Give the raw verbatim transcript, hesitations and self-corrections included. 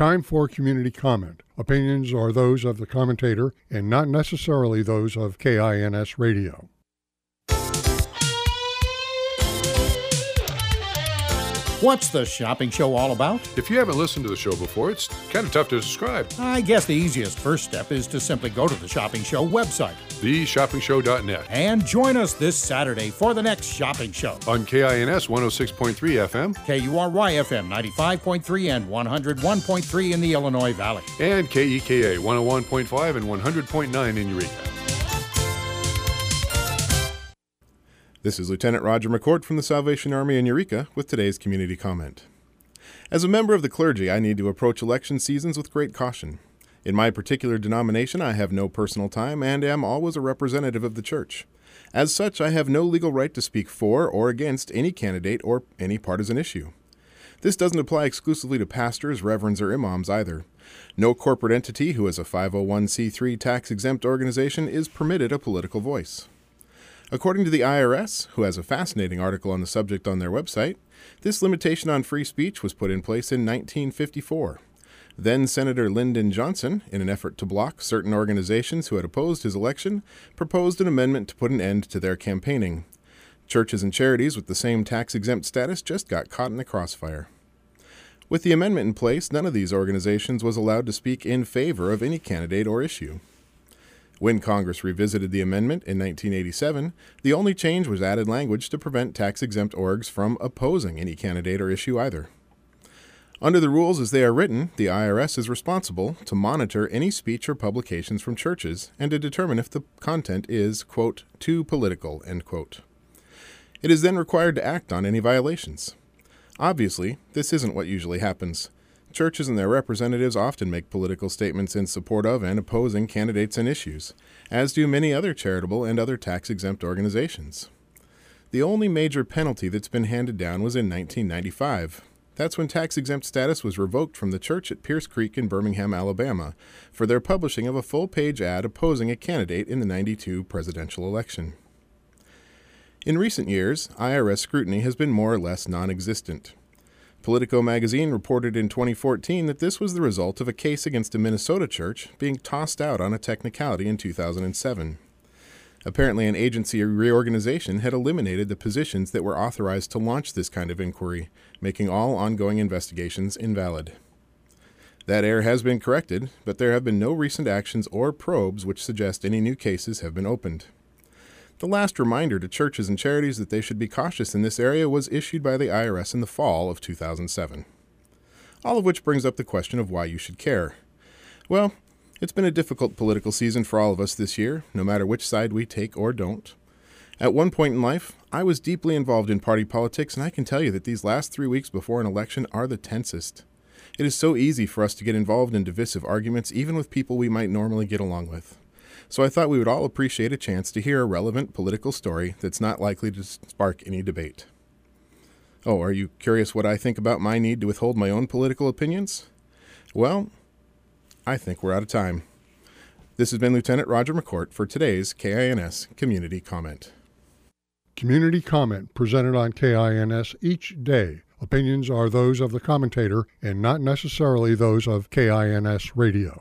Time for community comment. Opinions are those of the commentator and not necessarily those of K I N S Radio. What's the shopping show all about? If you haven't listened to the show before, it's kind of tough to describe. I guess the easiest first step is to simply go to the Shopping Show website. the shopping show dot net. And join us this Saturday for the next shopping show. On K I N S one oh six point three F M. K U R Y F M ninety-five point three and one oh one point three in the Illinois Valley. And K E K A one oh one point five and one hundred point nine in Eureka. This is Lieutenant Roger McCourt from the Salvation Army in Eureka with today's community comment. As a member of the clergy, I need to approach election seasons with great caution. In my particular denomination, I have no personal time and am always a representative of the church. As such, I have no legal right to speak for or against any candidate or any partisan issue. This doesn't apply exclusively to pastors, reverends, or imams either. No corporate entity who is a five oh one c three tax-exempt organization is permitted a political voice. According to the I R S, who has a fascinating article on the subject on their website, this limitation on free speech was put in place in nineteen fifty-four. Then Senator Lyndon Johnson, in an effort to block certain organizations who had opposed his election, proposed an amendment to put an end to their campaigning. Churches and charities with the same tax-exempt status just got caught in the crossfire. With the amendment in place, none of these organizations was allowed to speak in favor of any candidate or issue. When Congress revisited the amendment in nineteen eighty-seven, the only change was added language to prevent tax-exempt orgs from opposing any candidate or issue either. Under the rules as they are written, the I R S is responsible to monitor any speech or publications from churches and to determine if the content is, quote, too political, end quote. It is then required to act on any violations. Obviously, this isn't what usually happens. Churches and their representatives often make political statements in support of and opposing candidates and issues, as do many other charitable and other tax-exempt organizations. The only major penalty that's been handed down was in nineteen ninety-five. That's when tax-exempt status was revoked from the church at Pierce Creek in Birmingham, Alabama, for their publishing of a full-page ad opposing a candidate in the ninety-two presidential election. In recent years, I R S scrutiny has been more or less non-existent. Politico magazine reported in twenty fourteen that this was the result of a case against a Minnesota church being tossed out on a technicality in two thousand seven. Apparently, an agency reorganization had eliminated the positions that were authorized to launch this kind of inquiry, making all ongoing investigations invalid. That error has been corrected, but there have been no recent actions or probes which suggest any new cases have been opened. The last reminder to churches and charities that they should be cautious in this area was issued by the I R S in the fall of two thousand seven. All of which brings up the question of why you should care. Well, it's been a difficult political season for all of us this year, no matter which side we take or don't. At one point in life, I was deeply involved in party politics, and I can tell you that these last three weeks before an election are the tensest. It is so easy for us to get involved in divisive arguments, even with people we might normally get along with. So I thought we would all appreciate a chance to hear a relevant political story that's not likely to spark any debate. Oh, are you curious what I think about my need to withhold my own political opinions? Well, I think we're out of time. This has been Lieutenant Roger McCourt for today's K I N S Community Comment. Community comment presented on K I N S each day. Opinions are those of the commentator and not necessarily those of K I N S Radio.